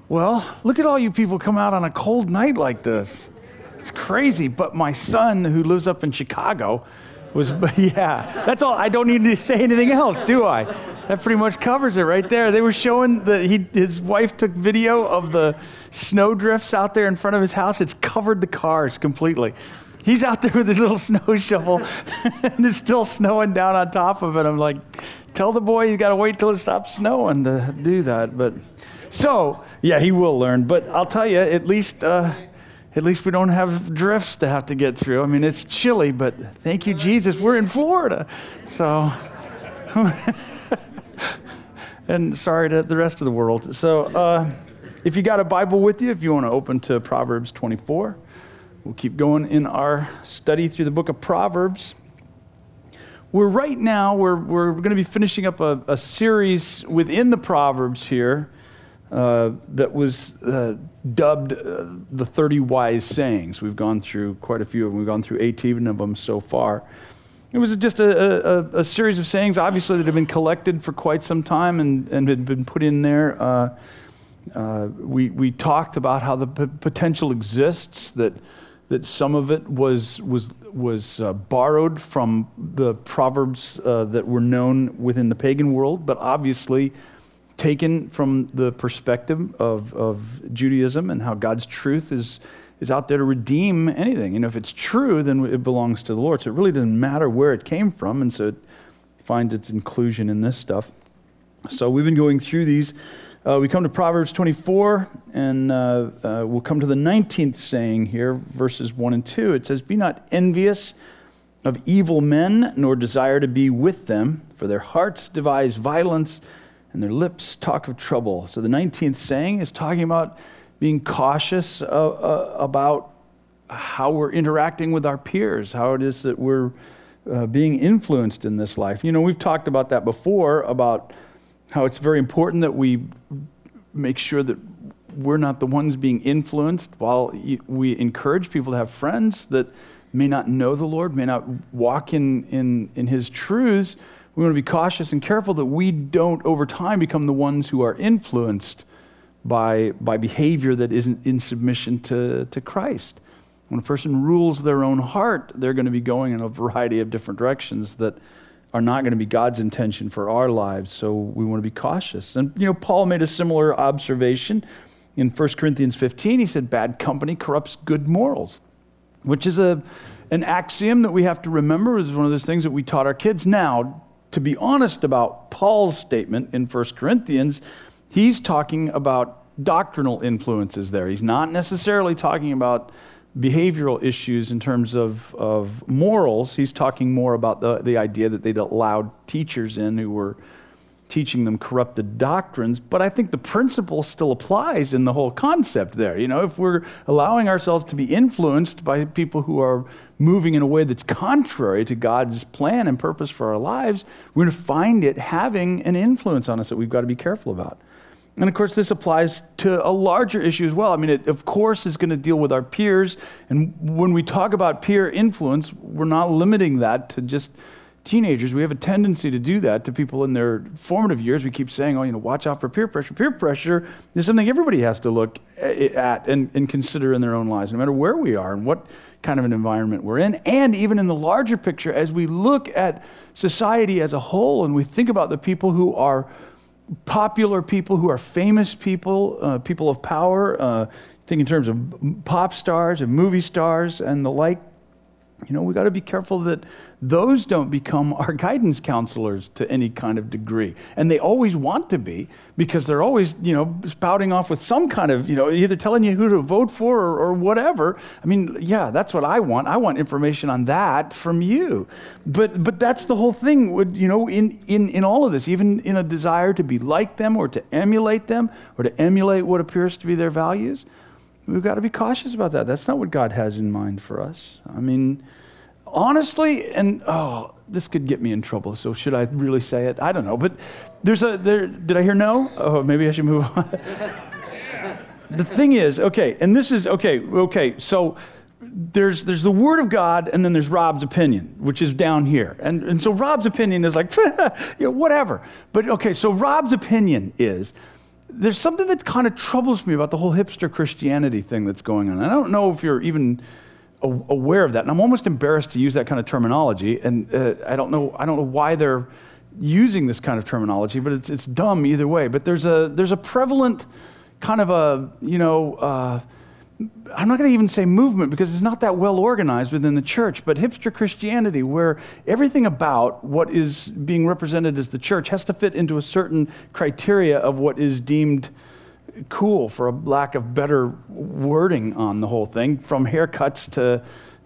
Well, look at all you people come out on a cold night like this. It's crazy. But my son, who lives up in Chicago, yeah, that's all. I don't need to say anything else, do I? That pretty much covers it right there. They were showing that his wife took video of the snow drifts out there in front of his house. It's covered the cars completely. He's out there with his little snow shovel, and it's still snowing down on top of it. I'm like, tell the boy you got to wait till it stops snowing to do that. But so, yeah, he will learn. But I'll tell you, at least we don't have drifts to have to get through. I mean, it's chilly, but thank you, Jesus, we're in Florida. So, and sorry to the rest of the world. So, if you got a Bible with you, if you want to open to Proverbs 24, we'll keep going in our study through the book of Proverbs. We're going to be finishing up a series within the Proverbs here that was dubbed the 30 Wise Sayings. We've gone through quite a few of them. We've gone through 18 of them so far. It was just a series of sayings, obviously, that have been collected for quite some time and had been put in there. We talked about how the potential exists, that some of it was borrowed from the Proverbs that were known within the pagan world, but obviously taken from the perspective of Judaism and how God's truth is out there to redeem anything. And if it's true, then it belongs to the Lord. So it really doesn't matter where it came from, and so it finds its inclusion in this stuff. So we've been going through these. We come to Proverbs 24, and we'll come to the 19th saying here, verses 1 and 2. It says, "Be not envious of evil men, nor desire to be with them, for their hearts devise violence, and their lips talk of trouble." So the 19th saying is talking about being cautious about how we're interacting with our peers, how it is that we're being influenced in this life. You know, we've talked about that before, about how it's very important that we make sure that we're not the ones being influenced, while we encourage people to have friends that may not know the Lord, may not walk in His truths. We want to be cautious and careful that we don't over time become the ones who are influenced by behavior that isn't in submission to Christ. When a person rules their own heart, they're going to be going in a variety of different directions that are not going to be God's intention for our lives, so we want to be cautious. And, you know, Paul made a similar observation in 1 Corinthians 15. He said, "Bad company corrupts good morals," which is an axiom that we have to remember. Is one of those things that we taught our kids. Now, to be honest about Paul's statement in 1 Corinthians, he's talking about doctrinal influences there. He's not necessarily talking about behavioral issues in terms of morals. He's talking more about the idea that they'd allowed teachers in who were teaching them corrupted doctrines. But I think the principle still applies in the whole concept there. You know, if we're allowing ourselves to be influenced by people who are moving in a way that's contrary to God's plan and purpose for our lives, we're going to find it having an influence on us that we've got to be careful about. And of course, this applies to a larger issue as well. I mean, it, of course, is going to deal with our peers. And when we talk about peer influence, we're not limiting that to just teenagers. We have a tendency to do that to people in their formative years. We keep saying, watch out for peer pressure. Peer pressure is something everybody has to look at and consider in their own lives, no matter where we are and what kind of an environment we're in. And even in the larger picture, as we look at society as a whole and we think about the people who are popular people, who are famous people, people of power, think in terms of pop stars and movie stars and the like, we got to be careful that those don't become our guidance counselors to any kind of degree. And they always want to be, because they're always, spouting off with some kind of, either telling you who to vote for or whatever. I mean, yeah, that's what I want. I want information on that from you. But that's the whole thing, in all of this, even in a desire to be like them or to emulate them or to emulate what appears to be their values. We've got to be cautious about that. That's not what God has in mind for us. I mean, honestly, and this could get me in trouble, so should I really say it? I don't know, but did I hear no? Oh, maybe I should move on. The thing is, so there's the Word of God, and then there's Rob's opinion, which is down here. And so Rob's opinion is like, whatever. But okay, so Rob's opinion is, there's something that kind of troubles me about the whole hipster Christianity thing that's going on. And I don't know if you're even aware of that. And I'm almost embarrassed to use that kind of terminology. And I don't know why they're using this kind of terminology, but it's dumb either way. But there's a prevalent kind of I'm not going to even say movement because it's not that well organized within the church, but hipster Christianity, where everything about what is being represented as the church has to fit into a certain criteria of what is deemed cool, for a lack of better wording on the whole thing, from haircuts to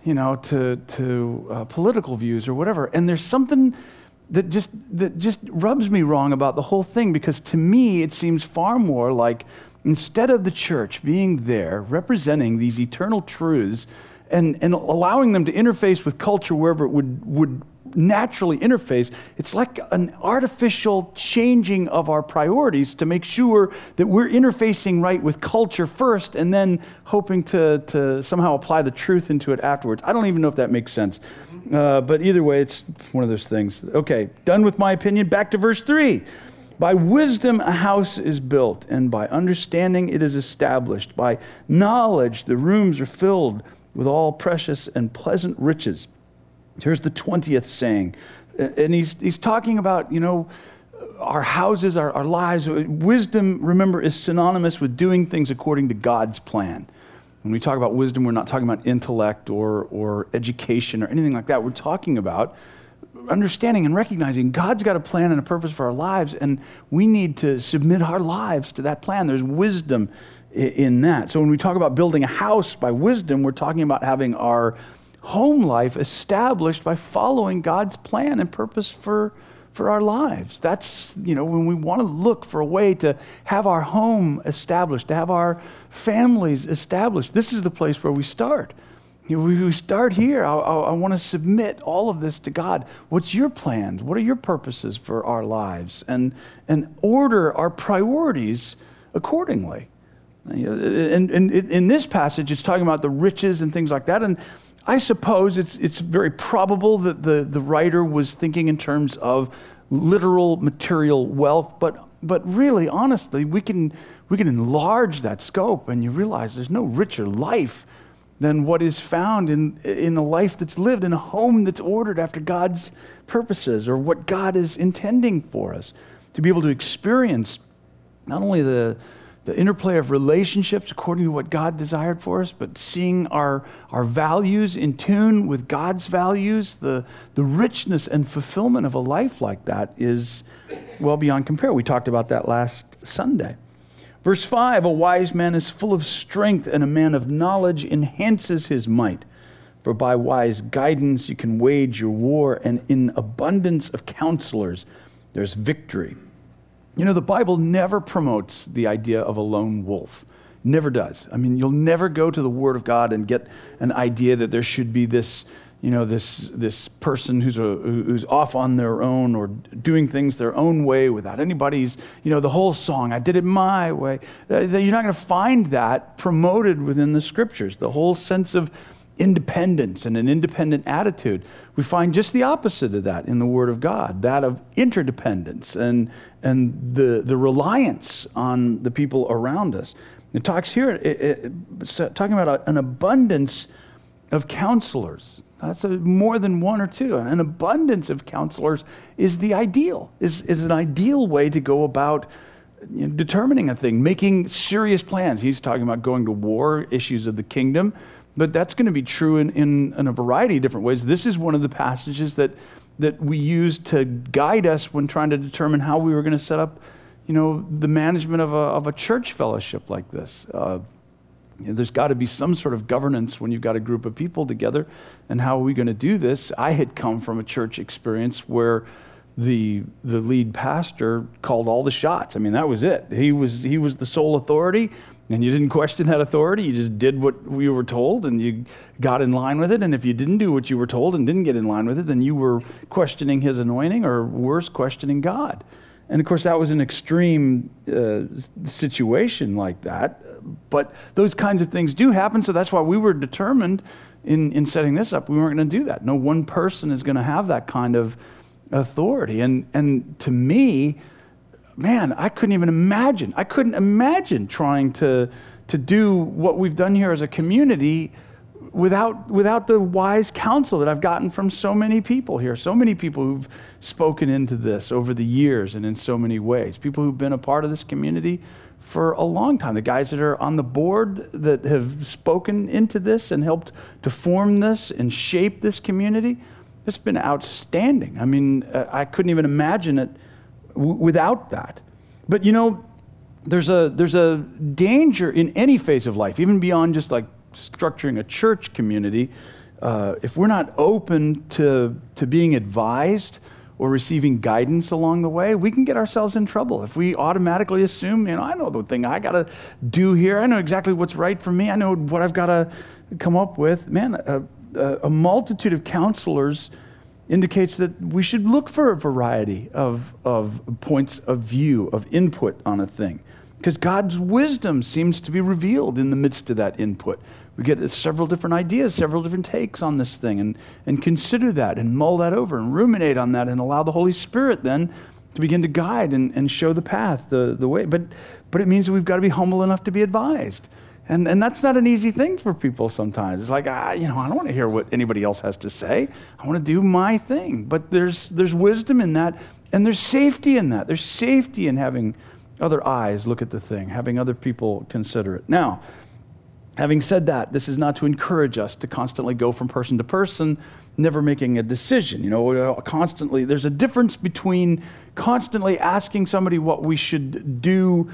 political views or whatever. And there's something that just rubs me wrong about the whole thing, because to me it seems far more like, instead of the church being there representing these eternal truths and allowing them to interface with culture wherever it would naturally interface, it's like an artificial changing of our priorities to make sure that we're interfacing right with culture first and then hoping to somehow apply the truth into it afterwards. I don't even know if that makes sense. But either way, it's one of those things. Okay, done with my opinion. Back to verse 3. By wisdom a house is built, and by understanding it is established. By knowledge the rooms are filled with all precious and pleasant riches. Here's the 20th saying. And he's talking about, our houses, our lives. Wisdom, remember, is synonymous with doing things according to God's plan. When we talk about wisdom, we're not talking about intellect or education or anything like that. We're talking about understanding and recognizing God's got a plan and a purpose for our lives, and we need to submit our lives to that plan. There's wisdom in that. So when we talk about building a house by wisdom, we're talking about having our home life established by following God's plan and purpose for our lives. That's, when we want to look for a way to have our home established, to have our families established, this is the place where we start. We start here. I want to submit all of this to God. What's your plans? What are your purposes for our lives? And order our priorities accordingly. And in this passage, it's talking about the riches and things like that. And I suppose it's very probable that the writer was thinking in terms of literal material wealth. But really, honestly, we can enlarge that scope, and you realize there's no richer life than what is found in a life that's lived in a home that's ordered after God's purposes, or what God is intending for us. To be able to experience not only the interplay of relationships according to what God desired for us, but seeing our values in tune with God's values. The richness and fulfillment of a life like that is well beyond compare. We talked about that last Sunday. Verse 5, a wise man is full of strength, and a man of knowledge enhances his might. For by wise guidance you can wage your war, and in abundance of counselors there's victory. The Bible never promotes the idea of a lone wolf. Never does. I mean, you'll never go to the Word of God and get an idea that there should be this this person who's off on their own or doing things their own way without anybody's, the whole song, I did it my way. You're not going to find that promoted within the Scriptures. The whole sense of independence and an independent attitude. We find just the opposite of that in the Word of God, that of interdependence and the reliance on the people around us. It talks here, it's talking about an abundance of counselors. That's more than one or two. An abundance of counselors is the ideal, is an ideal way to go about determining a thing, making serious plans. He's talking about going to war, issues of the kingdom, but that's going to be true in a variety of different ways. This is one of the passages that we use to guide us when trying to determine how we were going to set up, the management of a church fellowship like this. There's got to be some sort of governance when you've got a group of people together. And how are we going to do this? I had come from a church experience where the lead pastor called all the shots. I mean, that was it. He was the sole authority, and you didn't question that authority. You just did what we were told, and you got in line with it. And if you didn't do what you were told and didn't get in line with it, then you were questioning his anointing, or worse, questioning God. And of course, that was an extreme situation like that. But those kinds of things do happen, so that's why we were determined in setting this up. We weren't going to do that. No one person is going to have that kind of authority. And to me, man, I couldn't even imagine. I couldn't imagine trying to do what we've done here as a community without the wise counsel that I've gotten from so many people here, so many people who've spoken into this over the years and in so many ways, people who've been a part of this community for a long time, the guys that are on the board that have spoken into this and helped to form this and shape this community. It's been outstanding. I mean, I couldn't even imagine it without that. But there's a danger in any phase of life, even beyond just like structuring a church community, if we're not open to being advised or receiving guidance along the way, we can get ourselves in trouble. If we automatically assume, I know the thing I got to do here, I know exactly what's right for me, I know what I've got to come up with. Man, a multitude of counselors indicates that we should look for a variety of points of view, of input on a thing. Because God's wisdom seems to be revealed in the midst of that input. We get several different ideas, several different takes on this thing, and consider that and mull that over and ruminate on that and allow the Holy Spirit then to begin to guide and show the path, the way. But it means that we've got to be humble enough to be advised. And that's not an easy thing for people sometimes. It's like, I don't want to hear what anybody else has to say. I want to do my thing. But there's wisdom in that, and there's safety in that. There's safety in having other eyes look at the thing, having other people consider it. Now, having said that, this is not to encourage us to constantly go from person to person, never making a decision. Constantly, there's a difference between constantly asking somebody what we should do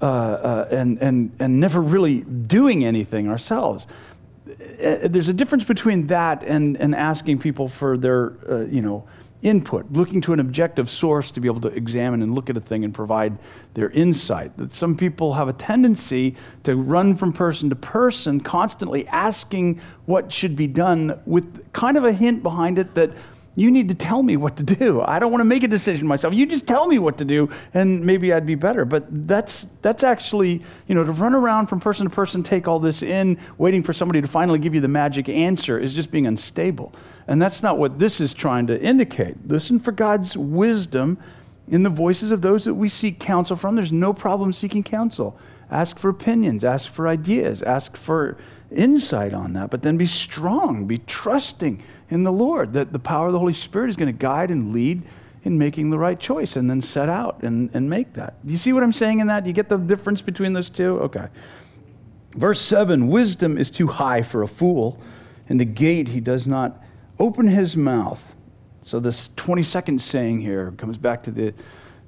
and never really doing anything ourselves. There's a difference between that and asking people for their, input, looking to an objective source to be able to examine and look at a thing and provide their insight. Some people have a tendency to run from person to person, constantly asking what should be done with kind of a hint behind it that you need to tell me what to do. I don't want to make a decision myself. You just tell me what to do and maybe I'd be better. But that's actually, to run around from person to person, take all this in, waiting for somebody to finally give you the magic answer is just being unstable. And that's not what this is trying to indicate. Listen for God's wisdom in the voices of those that we seek counsel from. There's no problem seeking counsel. Ask for opinions, ask for ideas, ask for insight on that, but then be strong, be trusting in the Lord, that the power of the Holy Spirit is going to guide and lead in making the right choice, and then set out and make that. Do you see what I'm saying in that? Do you get the difference between those two? Okay. Verse 7, wisdom is too high for a fool, and the gate he does not open his mouth. So this 22nd saying here comes back to the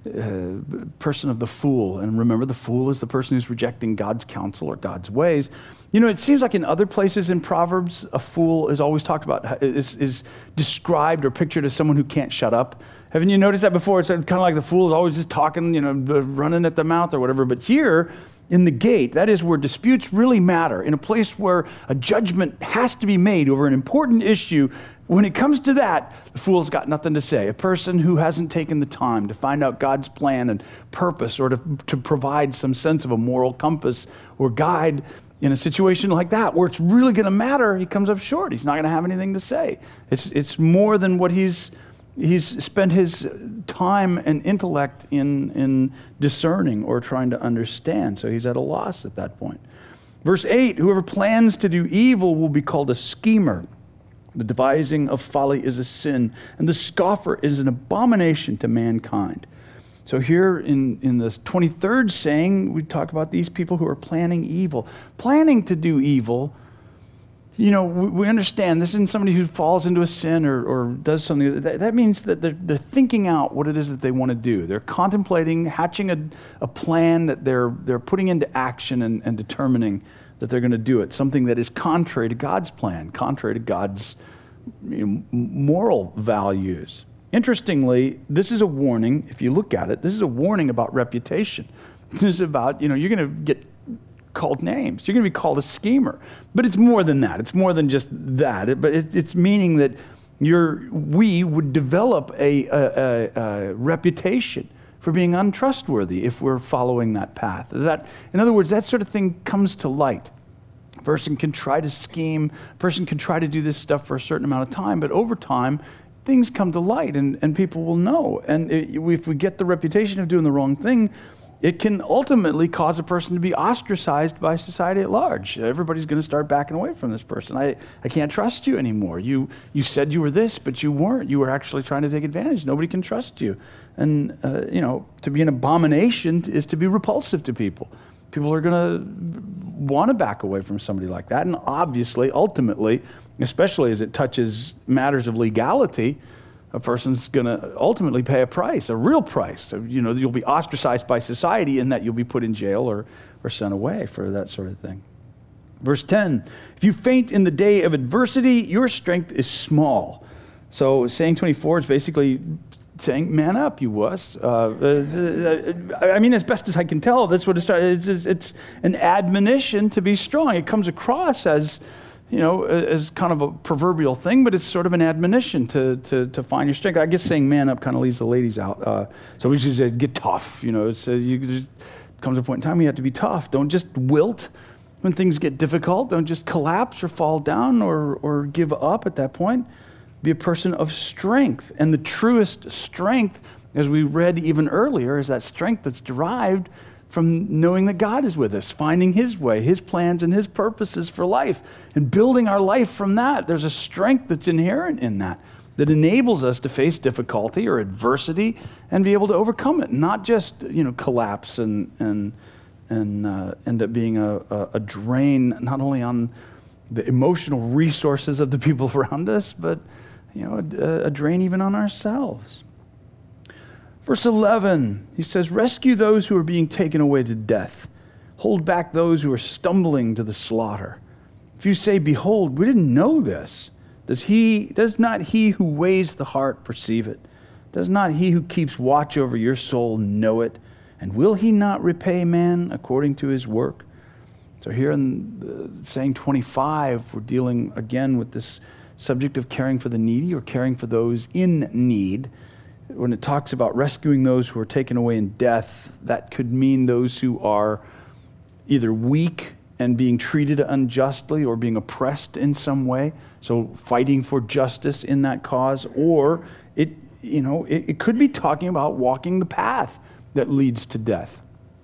person of the fool. And remember, the fool is the person who's rejecting God's counsel or God's ways. It seems like in other places in Proverbs, a fool is always talked about, is described or pictured as someone who can't shut up. Haven't you noticed that before? It's kind of like the fool is always just talking, running at the mouth or whatever. But here in the gate, that is where disputes really matter, in a place where a judgment has to be made over an important issue. When it comes to that, the fool's got nothing to say. A person who hasn't taken the time to find out God's plan and purpose, or to provide some sense of a moral compass or guide in a situation like that, where it's really going to matter, he comes up short. He's not going to have anything to say. It's more than what he's spent his time and intellect in discerning or trying to understand. So he's at a loss at that point. Verse 8, whoever plans to do evil will be called a schemer. The devising of folly is a sin, and the scoffer is an abomination to mankind. So here in this 23rd saying, we talk about these people who are planning evil. Planning to do evil, we understand this isn't somebody who falls into a sin or does something. That means that they're thinking out what it is that they want to do. They're contemplating, hatching a plan that they're putting into action and determining that they're going to do it, something that is contrary to God's plan, contrary to God's moral values. Interestingly, this is a warning. If you look at it, this is a warning about reputation. This is about, you're going to get called names. You're going to be called a schemer. But it's more than that. It's more than just that. But it's meaning that we would develop a reputation for being untrustworthy if we're following that path. In other words, that sort of thing comes to light. A person can try to scheme, a person can try to do this stuff for a certain amount of time, but over time, things come to light and people will know. And if we get the reputation of doing the wrong thing, it can ultimately cause a person to be ostracized by society at large. Everybody's going to start backing away from this person. I can't trust you anymore. You said you were this, but you weren't. You were actually trying to take advantage. Nobody can trust you. And, to be an abomination is to be repulsive to people. People are going to want to back away from somebody like that. And obviously, ultimately, especially as it touches matters of legality, a person's going to ultimately pay a price, a real price. So, you'll be ostracized by society in that you'll be put in jail or sent away for that sort of thing. Verse 10, if you faint in the day of adversity, your strength is small. So saying 24 is basically saying, man up, you wuss. As best as I can tell, that's what it's an admonition to be strong. It comes across as kind of a proverbial thing, but it's sort of an admonition to find your strength. I guess saying man up kind of leaves the ladies out. So we should say get tough. There comes a point in time you have to be tough. Don't just wilt when things get difficult. Don't just collapse or fall down or give up at that point. Be a person of strength. And the truest strength, as we read even earlier, is that strength that's derived from knowing that God is with us, finding His way, His plans, and His purposes for life, and building our life from that. There's a strength that's inherent in that enables us to face difficulty or adversity and be able to overcome it, not just collapse and end up being a drain not only on the emotional resources of the people around us, but a drain even on ourselves. Verse 11, he says, rescue those who are being taken away to death. Hold back those who are stumbling to the slaughter. If you say, behold, we didn't know this, does not he who weighs the heart perceive it? Does not he who keeps watch over your soul know it? And will he not repay man according to his work? So here in saying 25, we're dealing again with this subject of caring for the needy or caring for those in need. When it talks about rescuing those who are taken away in death, that could mean those who are either weak and being treated unjustly or being oppressed in some way, so fighting for justice in that cause, or it could be talking about walking the path that leads to death,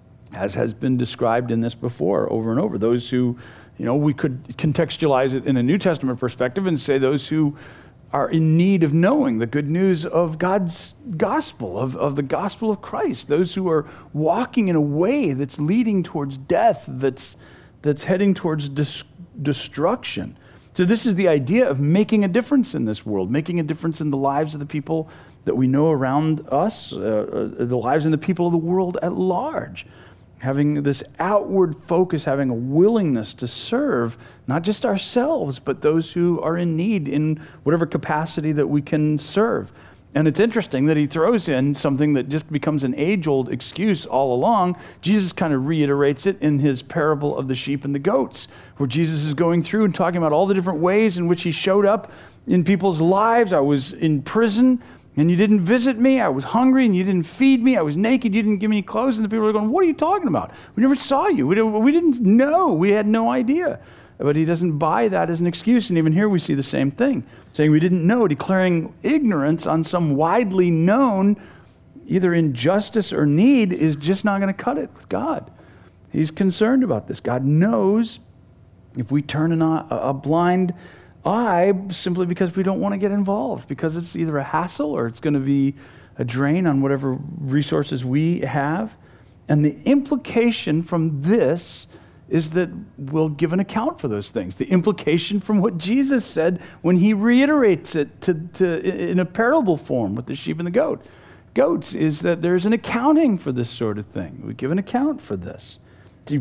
as has been described in this before over and over. Those who, we could contextualize it in a New Testament perspective and say those who are in need of knowing the good news of God's gospel, of the gospel of Christ. Those who are walking in a way that's leading towards death, that's heading towards destruction. So this is the idea of making a difference in this world, making a difference in the lives of the people that we know around us, the lives and the people of the world at large. Having this outward focus, having a willingness to serve not just ourselves, but those who are in need in whatever capacity that we can serve. And it's interesting that he throws in something that just becomes an age-old excuse all along. Jesus kind of reiterates it in his parable of the sheep and the goats, where Jesus is going through and talking about all the different ways in which he showed up in people's lives. I was in prison, and you didn't visit me. I was hungry, and you didn't feed me. I was naked. You didn't give me any clothes. And the people are going, what are you talking about? We never saw you. We didn't know. We had no idea. But he doesn't buy that as an excuse. And even here we see the same thing, saying we didn't know, declaring ignorance on some widely known either injustice or need is just not going to cut it with God. He's concerned about this. God knows if we turn a blind eye simply because we don't want to get involved, because it's either a hassle or it's going to be a drain on whatever resources we have. And the implication from this is that we'll give an account for those things. The implication from what Jesus said when he reiterates it in a parable form with the sheep and the goats is that there's an accounting for this sort of thing. We give an account for this. See,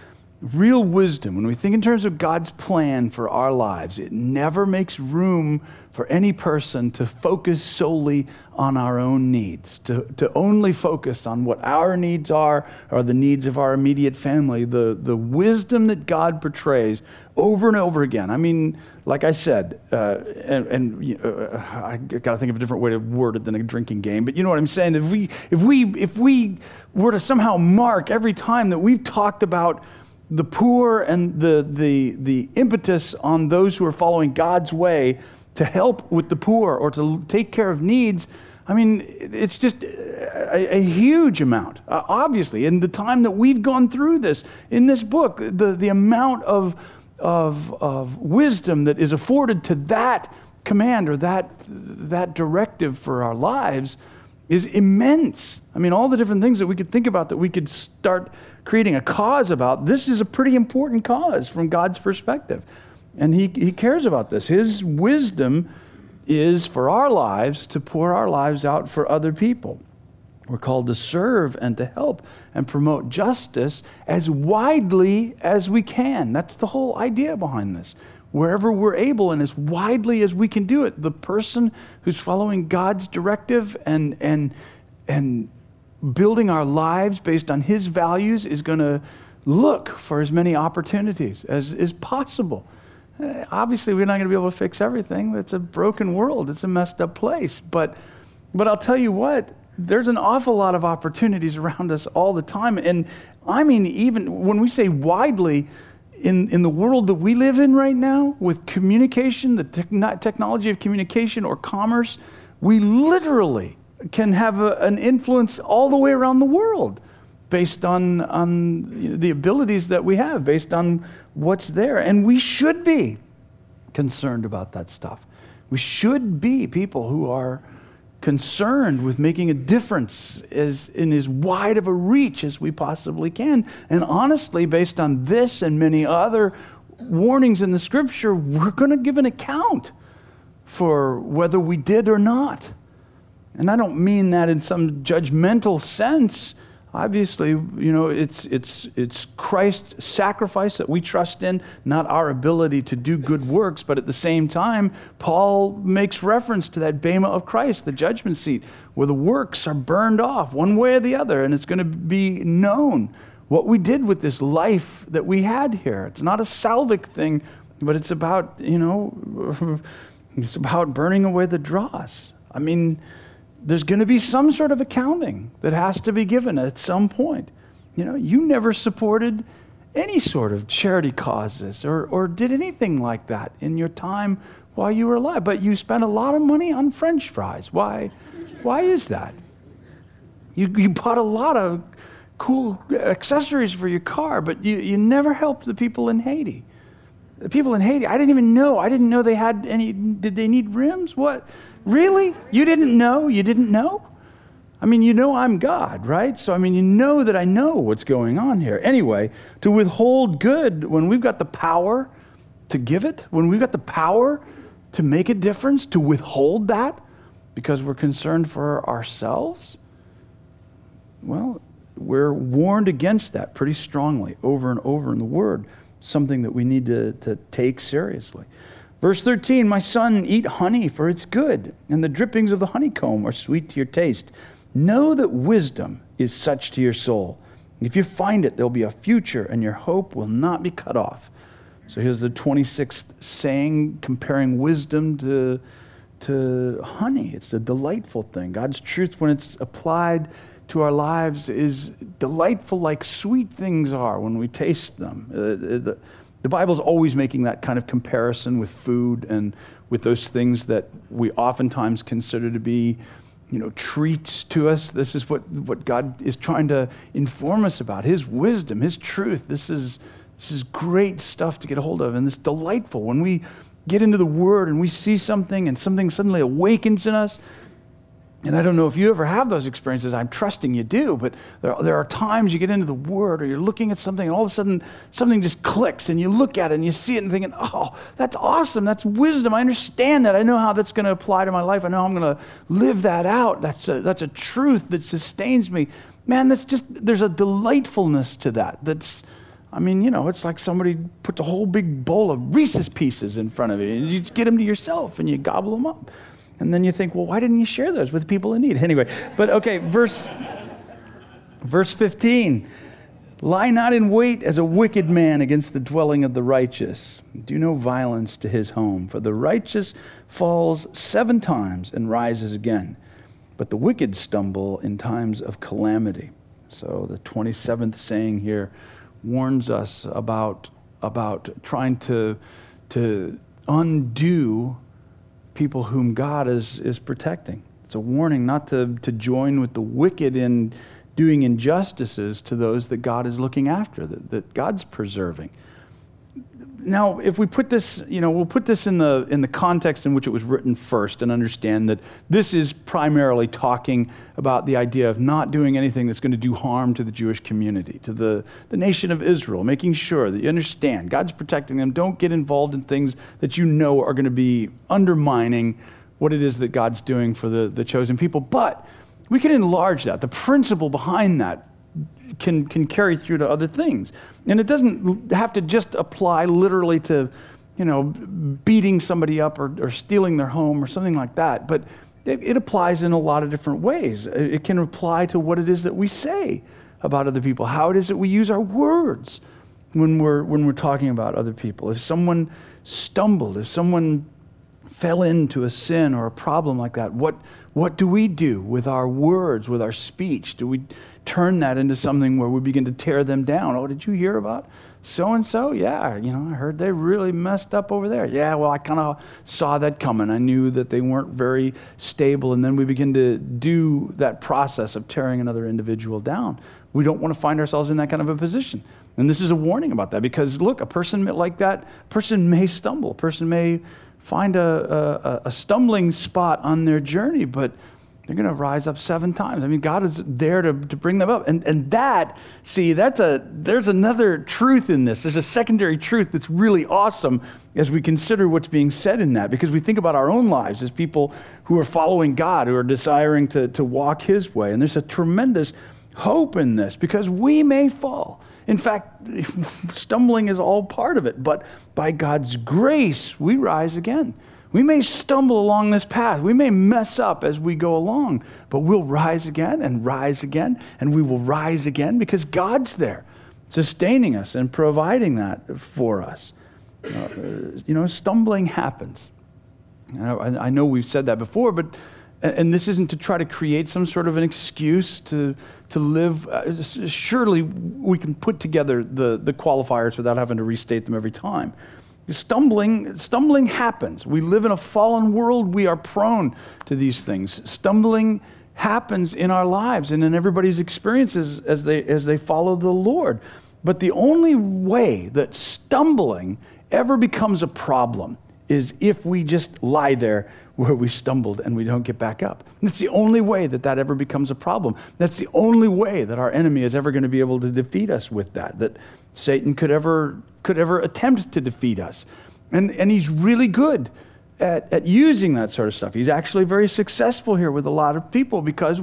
real wisdom, when we think in terms of God's plan for our lives, it never makes room for any person to focus solely on our own needs, to only focus on what our needs are or the needs of our immediate family. The wisdom that God portrays over and over again. I mean, like I said, I got to think of a different way to word it than a drinking game, but you know what I'm saying? If we were to somehow mark every time that we've talked about the poor and the impetus on those who are following God's way to help with the poor or to take care of needs, I mean, it's just a huge amount. Obviously, in the time that we've gone through this, in this book, the amount of wisdom that is afforded to that command or that directive for our lives is immense. I mean, all the different things that we could think about, that we could start creating a cause about, this is a pretty important cause from God's perspective. And he cares about this. His wisdom is for our lives to pour our lives out for other people. We're called to serve and to help and promote justice as widely as we can. That's the whole idea behind this. Wherever we're able and as widely as we can do it. The person who's following God's directive and building our lives based on his values is going to look for as many opportunities as is possible. Obviously, we're not going to be able to fix everything. It's a broken world. It's a messed up place. But I'll tell you what, there's an awful lot of opportunities around us all the time. And I mean, even when we say widely, in the world that we live in right now, with communication, the technology of communication or commerce, we literally can have an influence all the way around the world based on the abilities that we have, based on what's there. And we should be concerned about that stuff. We should be people who are concerned with making a difference in as wide of a reach as we possibly can. And honestly, based on this and many other warnings in the scripture, we're going to give an account for whether we did or not. And I don't mean that in some judgmental sense. Obviously, it's Christ's sacrifice that we trust in, not our ability to do good works. But at the same time, Paul makes reference to that bema of Christ, the judgment seat, where the works are burned off one way or the other, and it's going to be known what we did with this life that we had here. It's not a salvic thing, but it's about, it's about burning away the dross. I mean, there's going to be some sort of accounting that has to be given at some point. You never supported any sort of charity causes or did anything like that in your time while you were alive, but you spent a lot of money on French fries. Why is that? You bought a lot of cool accessories for your car, but you never helped the people in Haiti. The people in Haiti, I didn't know they had any. Did they need rims? What? Really? You didn't know? You didn't know? I mean, I'm God, right? So, I mean, you know that I know what's going on here. Anyway, to withhold good when we've got the power to give it, when we've got the power to make a difference, to withhold that because we're concerned for ourselves, well, we're warned against that pretty strongly over and over in the Word, something that we need to take seriously. Verse 13, my son, eat honey, for it's good, and the drippings of the honeycomb are sweet to your taste. Know that wisdom is such to your soul. If you find it, there'll be a future, and your hope will not be cut off. So here's the 26th saying, comparing wisdom to honey. It's a delightful thing. God's truth, when it's applied to our lives, is delightful like sweet things are when we taste them. The Bible's always making that kind of comparison with food and with those things that we oftentimes consider to be, treats to us. This is what God is trying to inform us about. His wisdom, His truth. This is great stuff to get a hold of, and it's delightful. When we get into the Word and we see something and something suddenly awakens in us, and I don't know if you ever have those experiences. I'm trusting you do, but there are times you get into the Word or you're looking at something and all of a sudden something just clicks and you look at it and you see it and thinking, oh, that's awesome. That's wisdom. I understand that. I know how that's going to apply to my life. I know how I'm going to live that out. That's a truth that sustains me. Man, there's a delightfulness to that. It's like somebody puts a whole big bowl of Reese's Pieces in front of you and you just get them to yourself and you gobble them up. And then you think, well, why didn't you share those with people in need? Anyway, but okay, verse 15. Lie not in wait as a wicked man against the dwelling of the righteous. Do no violence to his home. For the righteous falls 7 times and rises again. But the wicked stumble in times of calamity. So the 27th saying here warns us about trying to undo people whom God is protecting. It's a warning not to join with the wicked in doing injustices to those that God is looking after, that God's preserving. Now, if we put this, we'll put this in the context in which it was written first and understand that this is primarily talking about the idea of not doing anything that's going to do harm to the Jewish community, to the nation of Israel, making sure that you understand God's protecting them. Don't get involved in things that are going to be undermining what it is that God's doing for the chosen people. But we can enlarge that. The principle behind that can carry through to other things. And it doesn't have to just apply literally to, beating somebody up or stealing their home or something like that. But it applies in a lot of different ways. It can apply to what it is that we say about other people, how it is that we use our words when we're talking about other people. If someone stumbled, if someone fell into a sin or a problem like that, what do we do with our words, with our speech? Do we turn that into something where we begin to tear them down? Oh, did you hear about so-and-so? Yeah, I heard they really messed up over there. Yeah, well, I kind of saw that coming. I knew that they weren't very stable. And then we begin to do that process of tearing another individual down. We don't want to find ourselves in that kind of a position. And this is a warning about that because, look, a person like that, person may stumble. A person may find a stumbling spot on their journey, but they're going to rise up 7 times. I mean, God is there to bring them up. And that, see, there's another truth in this. There's a secondary truth that's really awesome as we consider what's being said in that, because we think about our own lives as people who are following God, who are desiring to walk His way. And there's a tremendous hope in this because we may fall. In fact, stumbling is all part of it, but by God's grace, we rise again. We may stumble along this path. We may mess up as we go along, but we'll rise again, and we will rise again because God's there, sustaining us and providing that for us. Stumbling happens. I know we've said that before, but and this isn't to try to create some sort of an excuse to live. Surely we can put together the qualifiers without having to restate them every time. Stumbling happens. We live in a fallen world. We are prone to these things. Stumbling happens in our lives and in everybody's experiences as they follow the Lord. But the only way that stumbling ever becomes a problem is if we just lie there where we stumbled and we don't get back up. That's the only way that ever becomes a problem. That's the only way that our enemy is ever going to be able to defeat us with that Satan could ever attempt to defeat us. And he's really good at using that sort of stuff. He's actually very successful here with a lot of people because,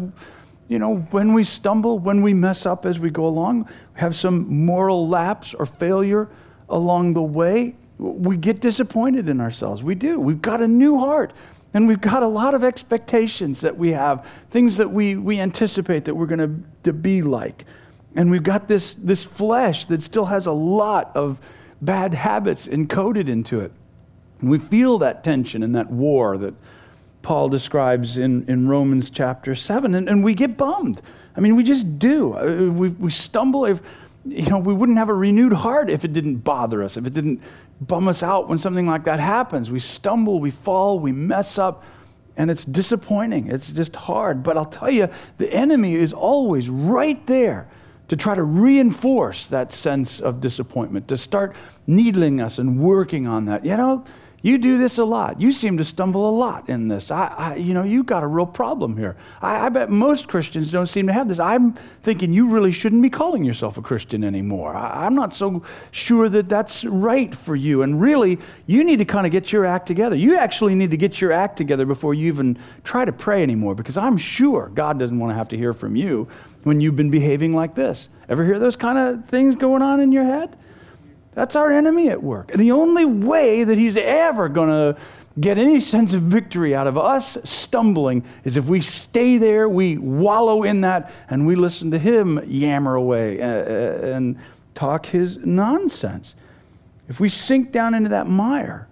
when we stumble, when we mess up as we go along, have some moral lapse or failure along the way, we get disappointed in ourselves. We do. We've got a new heart. And we've got a lot of expectations that we have, things that we anticipate that we're going to be like. And we've got this flesh that still has a lot of bad habits encoded into it. And we feel that tension and that war that Paul describes in Romans chapter 7. And we get bummed. I mean, we just do. We stumble. If we wouldn't have a renewed heart if it didn't bother us, if it didn't bum us out when something like that happens. We stumble, we fall, we mess up, and it's disappointing. It's just hard. But I'll tell you, the enemy is always right there to try to reinforce that sense of disappointment, to start needling us and working on that. You do this a lot. You seem to stumble a lot in this. You got a real problem here. I bet most Christians don't seem to have this. I'm thinking you really shouldn't be calling yourself a Christian anymore. I'm not so sure that that's right for you. And really, you need to kind of get your act together. You actually need to get your act together before you even try to pray anymore, because I'm sure God doesn't want to have to hear from you when you've been behaving like this. Ever hear those kind of things going on in your head? That's our enemy at work. And the only way that he's ever going to get any sense of victory out of us stumbling is if we stay there, we wallow in that, and we listen to him yammer away and talk his nonsense. If we sink down into that mire,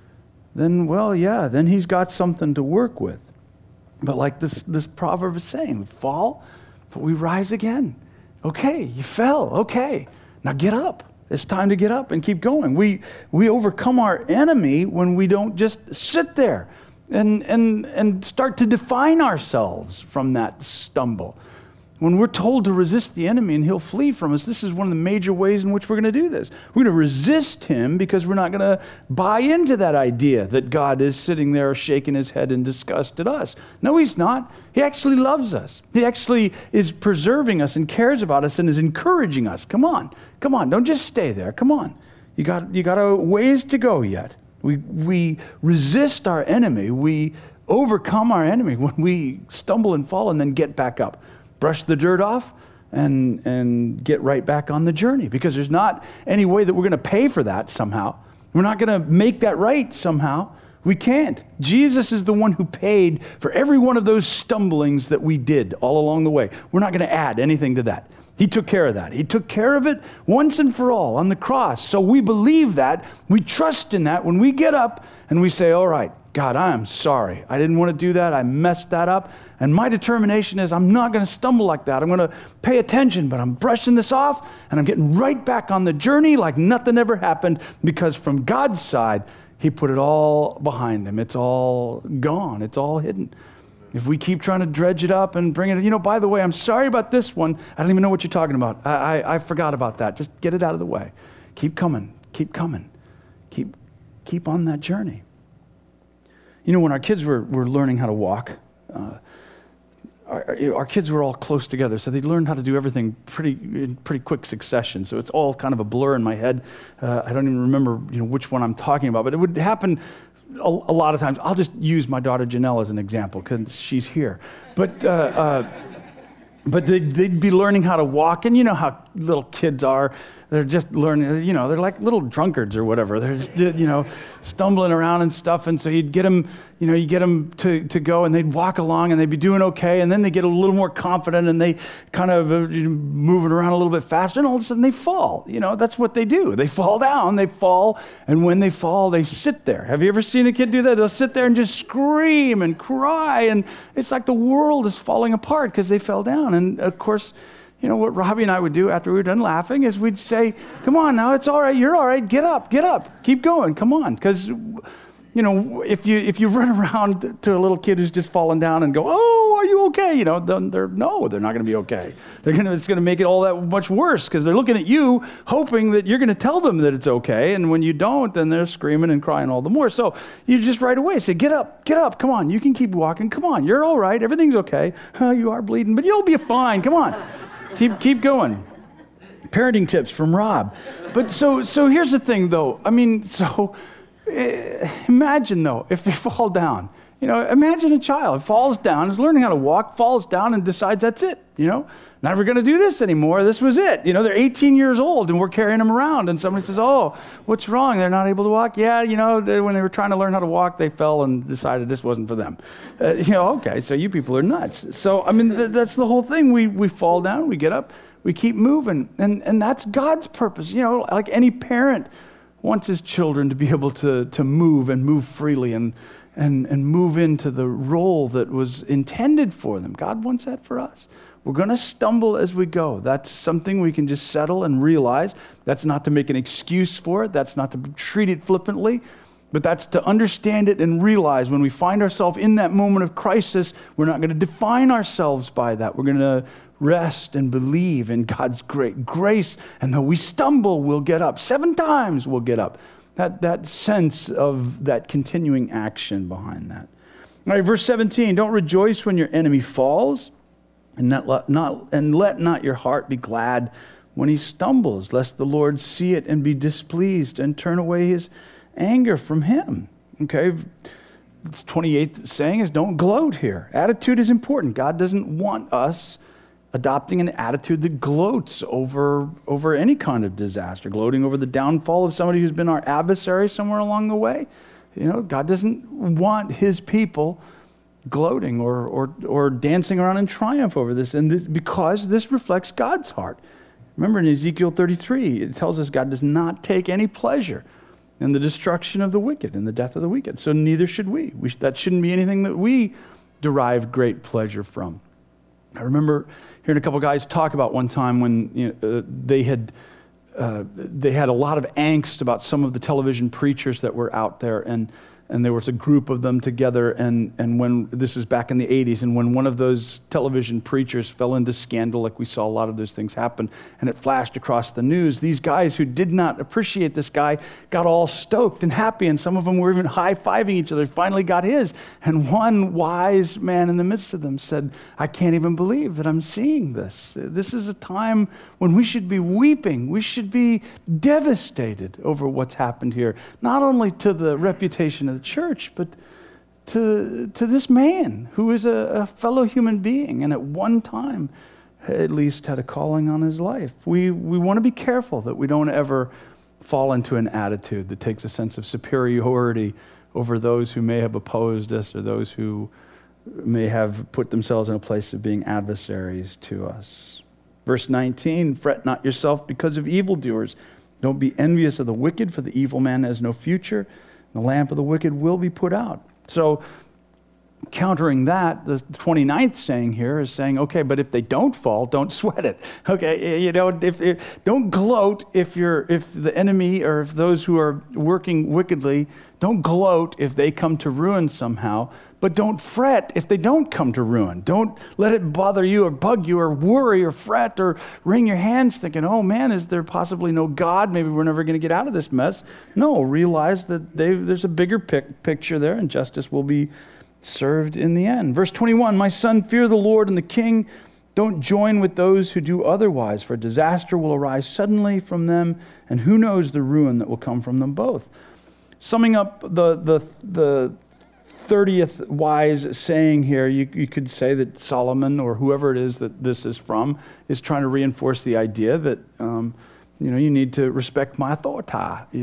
then he's got something to work with. But like this proverb is saying, we fall, but we rise again. Okay, you fell. Okay, now get up. It's time to get up and keep going. We overcome our enemy when we don't just sit there and start to define ourselves from that stumble. When we're told to resist the enemy and he'll flee from us, this is one of the major ways in which we're going to do this. We're going to resist him because we're not going to buy into that idea that God is sitting there shaking his head in disgust at us. No, he's not. He actually loves us. He actually is preserving us and cares about us and is encouraging us. Come on. Don't just stay there. Come on. You got a ways to go yet. We resist our enemy. We overcome our enemy when we stumble and fall and then get back up. Brush the dirt off and get right back on the journey, because there's not any way that we're going to pay for that somehow. We're not going to make that right somehow. We can't. Jesus is the one who paid for every one of those stumblings that we did all along the way. We're not going to add anything to that. He took care of that. He took care of it once and for all on the cross. So we believe that. We trust in that when we get up and we say, all right, God, I am sorry. I didn't want to do that. I messed that up. And my determination is I'm not going to stumble like that. I'm going to pay attention, but I'm brushing this off and I'm getting right back on the journey like nothing ever happened, because from God's side, he put it all behind him. It's all gone. It's all hidden. If we keep trying to dredge it up and bring it, by the way, I'm sorry about this one. I don't even know what you're talking about. I forgot about that. Just get it out of the way. Keep coming. Keep on that journey. When our kids were learning how to walk, our kids were all close together, so they learned how to do everything in pretty quick succession. So it's all kind of a blur in my head. I don't even remember, which one I'm talking about, but it would happen a lot of times. I'll just use my daughter Janelle as an example because she's here. But they'd be learning how to walk, and you know how little kids are. They're just learning, they're like little drunkards or whatever. They're just, stumbling around and stuff. And so you'd get them, to go, and they'd walk along and they'd be doing okay. And then they get a little more confident and they kind of moving around a little bit faster, and all of a sudden they fall. That's what they do. They fall down, they fall. And when they fall, they sit there. Have you ever seen a kid do that? They'll sit there and just scream and cry. And it's like the world is falling apart because they fell down. And of course, what Robbie and I would do after we were done laughing is we'd say, come on now, it's all right, you're all right, get up, keep going, come on. Because, if you run around to a little kid who's just fallen down and go, oh, are you okay? Then they're not going to be okay. It's going to make it all that much worse because they're looking at you hoping that you're going to tell them that it's okay. And when you don't, then they're screaming and crying all the more. So you just right away say, get up, come on, you can keep walking, come on, you're all right, everything's okay. You are bleeding, but you'll be fine, come on. Keep going. Parenting tips from Rob. But so here's the thing, though. Imagine, though, if they fall down. Imagine a child falls down, is learning how to walk, falls down, and decides that's it. Never going to do this anymore. This was it. They're 18 years old, and we're carrying them around. And somebody says, oh, what's wrong? They're not able to walk? Yeah, when they were trying to learn how to walk, they fell and decided this wasn't for them. Okay, so you people are nuts. So, that's the whole thing. We fall down, we get up, we keep moving. And that's God's purpose. Like any parent wants his children to be able to move and move freely and move into the role that was intended for them. God wants that for us. We're going to stumble as we go. That's something we can just settle and realize. That's not to make an excuse for it. That's not to treat it flippantly. But that's to understand it and realize when we find ourselves in that moment of crisis, we're not going to define ourselves by that. We're going to rest and believe in God's great grace. And though we stumble, we'll get up. 7 times we'll get up. That sense of that continuing action behind that. All right, verse 17, don't rejoice when your enemy falls, and let not your heart be glad when he stumbles, lest the Lord see it and be displeased and turn away his anger from him. Okay, 28th saying is don't gloat here. Attitude is important. God doesn't want us adopting an attitude that gloats over any kind of disaster, gloating over the downfall of somebody who's been our adversary somewhere along the way. God doesn't want his people gloating or dancing around in triumph over this, because this reflects God's heart. Remember in Ezekiel 33, it tells us God does not take any pleasure in the destruction of the wicked and the death of the wicked. So neither should we. That shouldn't be anything that we derive great pleasure from. I remember hearing a couple guys talk about one time when they had a lot of angst about some of the television preachers that were out there, and and there was a group of them together, and when this was back in the 80s, and when one of those television preachers fell into scandal, like we saw a lot of those things happen, and it flashed across the news, these guys who did not appreciate this guy got all stoked and happy, and some of them were even high-fiving each other, finally got his, and one wise man in the midst of them said, I can't even believe that I'm seeing this. This is a time when we should be weeping, we should be devastated over what's happened here, not only to the reputation of the church, but to this man who is a fellow human being and at one time at least had a calling on his life. We want to be careful that we don't ever fall into an attitude that takes a sense of superiority over those who may have opposed us or those who may have put themselves in a place of being adversaries to us. Verse 19, fret not yourself because of evildoers. Don't be envious of the wicked, for the evil man has no future. The lamp of the wicked will be put out. So countering that, the 29th saying here is saying, okay, but if they don't fall, don't sweat it. Okay, don't gloat if the enemy or if those who are working wickedly, don't gloat if they come to ruin somehow, but don't fret if they don't come to ruin. Don't let it bother you or bug you or worry or fret or wring your hands thinking, oh man, is there possibly no God? Maybe we're never going to get out of this mess. No, realize that there's a bigger picture there and justice will be served in the end. Verse 21, my son, fear the Lord and the king. Don't join with those who do otherwise, for disaster will arise suddenly from them, and who knows the ruin that will come from them both. Summing up the 30th wise saying here, you could say that Solomon or whoever it is that this is from is trying to reinforce the idea that you need to respect my authority.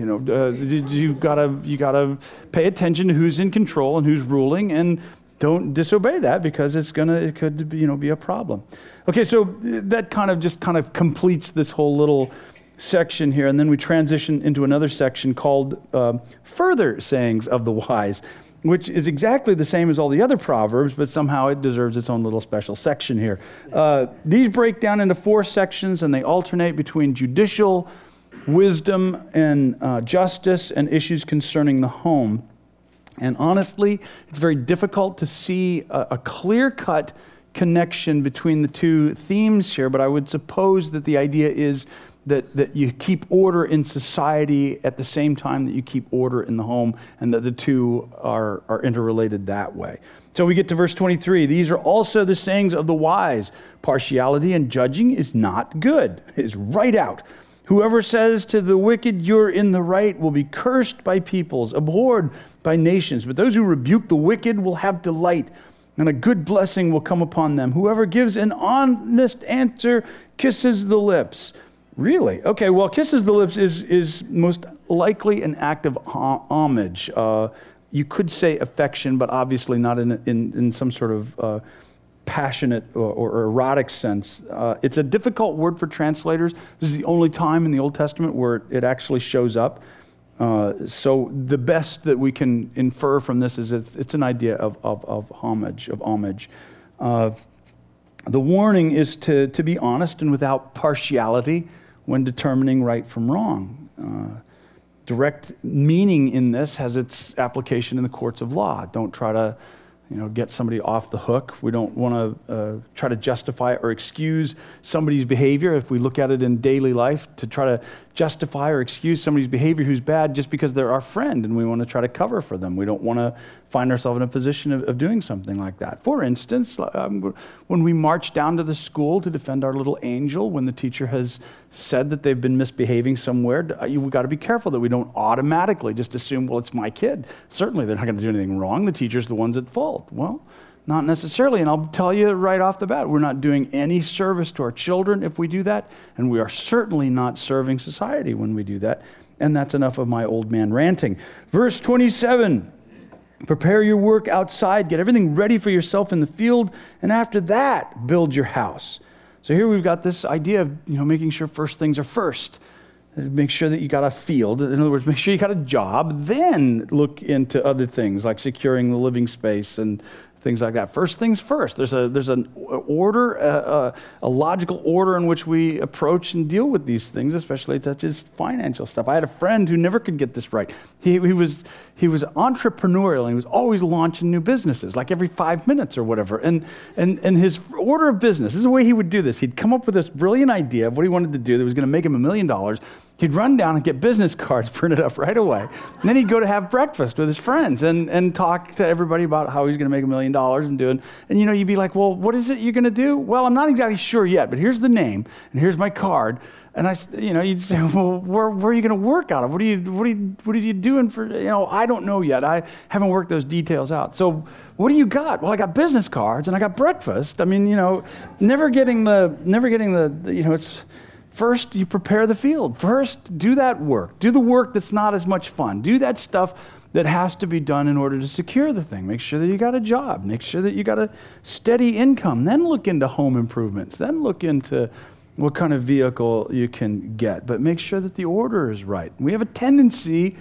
You gotta pay attention to who's in control and who's ruling, and don't disobey that because it could be a problem. Okay, so that kind of completes this whole little section here, and then we transition into another section called Further Sayings of the Wise, which is exactly the same as all the other Proverbs, but somehow it deserves its own little special section here. These break down into 4 sections, and they alternate between judicial, wisdom, and justice, and issues concerning the home. And honestly, it's very difficult to see a clear-cut connection between the two themes here, but I would suppose that the idea is that you keep order in society at the same time that you keep order in the home, and that the two are interrelated that way. So we get to verse 23. These are also the sayings of the wise. Partiality and judging is not good. It is right out. Whoever says to the wicked, you're in the right, will be cursed by peoples, abhorred by nations. But those who rebuke the wicked will have delight, and a good blessing will come upon them. Whoever gives an honest answer kisses the lips. Really? Okay, well, kisses the lips is most likely an act of homage. You could say affection, but obviously not in some sort of passionate or erotic sense. It's a difficult word for translators. This is the only time in the Old Testament where it actually shows up. So the best that we can infer from this is it's an idea of homage. The warning is to be honest and without partiality when determining right from wrong. Direct meaning in this has its application in the courts of law. Don't try to get somebody off the hook. We don't want to try to justify or excuse somebody's behavior if we look at it in daily life, to try to justify or excuse somebody's behavior who's bad just because they're our friend and we want to try to cover for them. We don't want to find ourselves in a position of doing something like that. For instance, when we march down to the school to defend our little angel, when the teacher has said that they've been misbehaving somewhere, we've got to be careful that we don't automatically just assume, well, it's my kid. Certainly they're not going to do anything wrong. The teacher's the one's at fault. Well, not necessarily, and I'll tell you right off the bat, we're not doing any service to our children if we do that, and we are certainly not serving society when we do that, and that's enough of my old man ranting. Verse 27, prepare your work outside, get everything ready for yourself in the field, and after that, build your house. So here we've got this idea of making sure first things are first. Make sure that you got a field. In other words, make sure you got a job, then look into other things like securing the living space and things like that. First things first. There's an order, a logical order in which we approach and deal with these things, especially such as financial stuff. I had a friend who never could get this right. He was entrepreneurial, and he was always launching new businesses, like every 5 minutes or whatever. And his order of business, this is the way he would do this. He'd come up with this brilliant idea of what he wanted to do that was going to make him $1 million. He'd run down and get business cards printed up right away. And then he'd go to have breakfast with his friends and talk to everybody about how he's going to make $1 million and do it. And you'd be like, well, what is it you're going to do? Well, I'm not exactly sure yet, but here's the name and here's my card. And you'd say, well, where are you going to work out of? What are you doing for, I don't know yet. I haven't worked those details out. So what do you got? Well, I got business cards and I got breakfast. I mean, never getting the, it's, first, you prepare the field. First, do that work. Do the work that's not as much fun. Do that stuff that has to be done in order to secure the thing. Make sure that you got a job. Make sure that you got a steady income. Then look into home improvements. Then look into what kind of vehicle you can get. But make sure that the order is right. We have a tendency,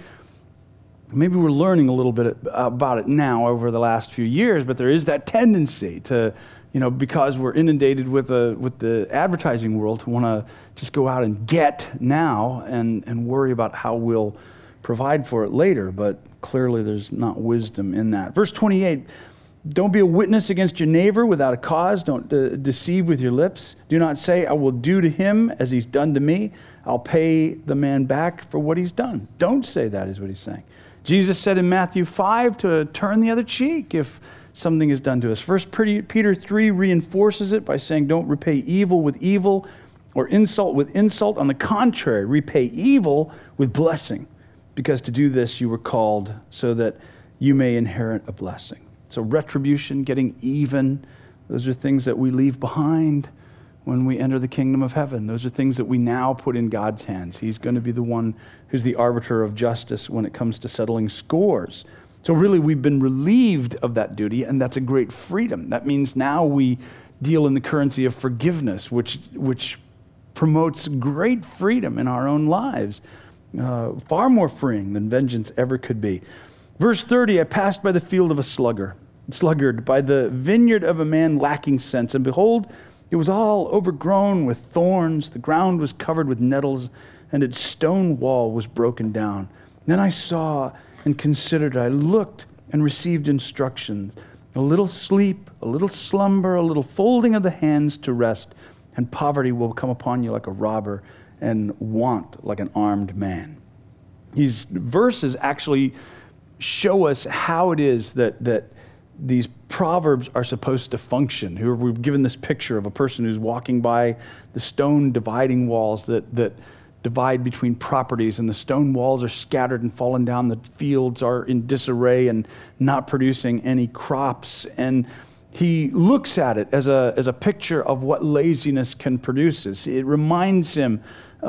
maybe we're learning a little bit about it now over the last few years, but there is that tendency to, because we're inundated with the advertising world, to want to just go out and get now and worry about how we'll provide for it later. But clearly there's not wisdom in that. Verse 28, don't be a witness against your neighbor without a cause. Don't deceive with your lips. Do not say, I will do to him as he's done to me. I'll pay the man back for what he's done. Don't say that, is what he's saying. Jesus said in Matthew 5 to turn the other cheek if something is done to us. 1 Peter 3 reinforces it by saying, don't repay evil with evil or insult with insult. On the contrary, repay evil with blessing, because to do this you were called so that you may inherit a blessing. So retribution, getting even, those are things that we leave behind when we enter the kingdom of heaven. Those are things that we now put in God's hands. He's going to be the one who's the arbiter of justice when it comes to settling scores. So really, we've been relieved of that duty, and that's a great freedom. That means now we deal in the currency of forgiveness, which promotes great freedom in our own lives, far more freeing than vengeance ever could be. Verse 30, I passed by the field of a sluggard, by the vineyard of a man lacking sense, and behold, it was all overgrown with thorns. The ground was covered with nettles, and its stone wall was broken down. Then I saw and considered, I looked and received instructions. A little sleep, a little slumber, a little folding of the hands to rest, and poverty will come upon you like a robber, and want like an armed man. These verses actually show us how it is that these proverbs are supposed to function. We've given this picture of a person who's walking by the stone dividing walls that divide between properties, and the stone walls are scattered and fallen down. The fields are in disarray and not producing any crops. And he looks at it as a picture of what laziness can produce. It reminds him,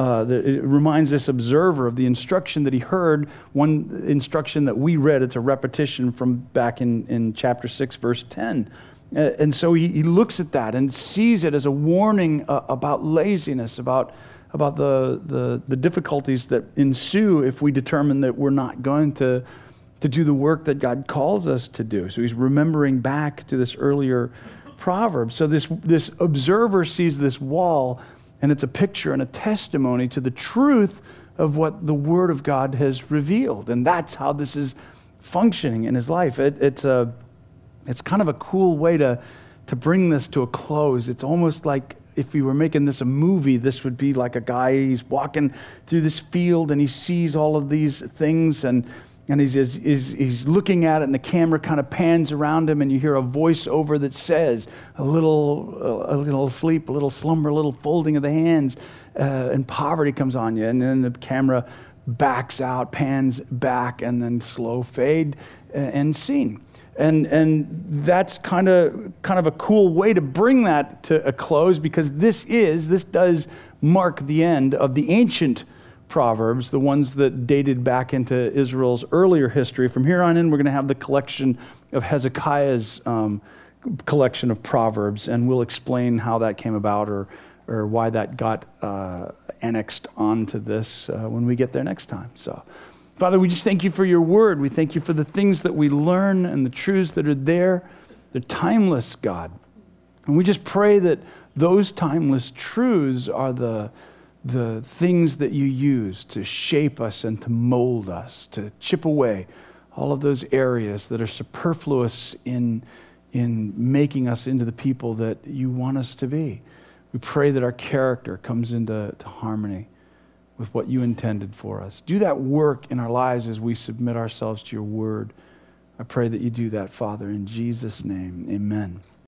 it reminds this observer of the instruction that he heard, one instruction that we read. It's a repetition from back in chapter 6, verse 10. And so he looks at that and sees it as a warning about laziness, about the difficulties that ensue if we determine that we're not going to do the work that God calls us to do. So he's remembering back to this earlier proverb. So this observer sees this wall, and it's a picture and a testimony to the truth of what the Word of God has revealed. And that's how this is functioning in his life. It's kind of a cool way to bring this to a close. It's almost like if we were making this a movie, this would be like a guy, he's walking through this field and he sees all of these things and he's looking at it, and the camera kind of pans around him, and you hear a voiceover that says, a little sleep, a little slumber, a little folding of the hands, and poverty comes on you. And then the camera backs out, pans back, and then slow fade and scene. And that's kind of a cool way to bring that to a close, because this does mark the end of the ancient Proverbs, the ones that dated back into Israel's earlier history. From here on in, we're going to have the collection of Hezekiah's collection of Proverbs, and we'll explain how that came about or why that got annexed onto this when we get there next time. So, Father, we just thank you for your word. We thank you for the things that we learn and the truths that are there. They're timeless, God. And we just pray that those timeless truths are the things that you use to shape us and to mold us, to chip away all of those areas that are superfluous in making us into the people that you want us to be. We pray that our character comes into harmony with what you intended for us. Do that work in our lives as we submit ourselves to your word. I pray that you do that, Father, in Jesus' name. Amen.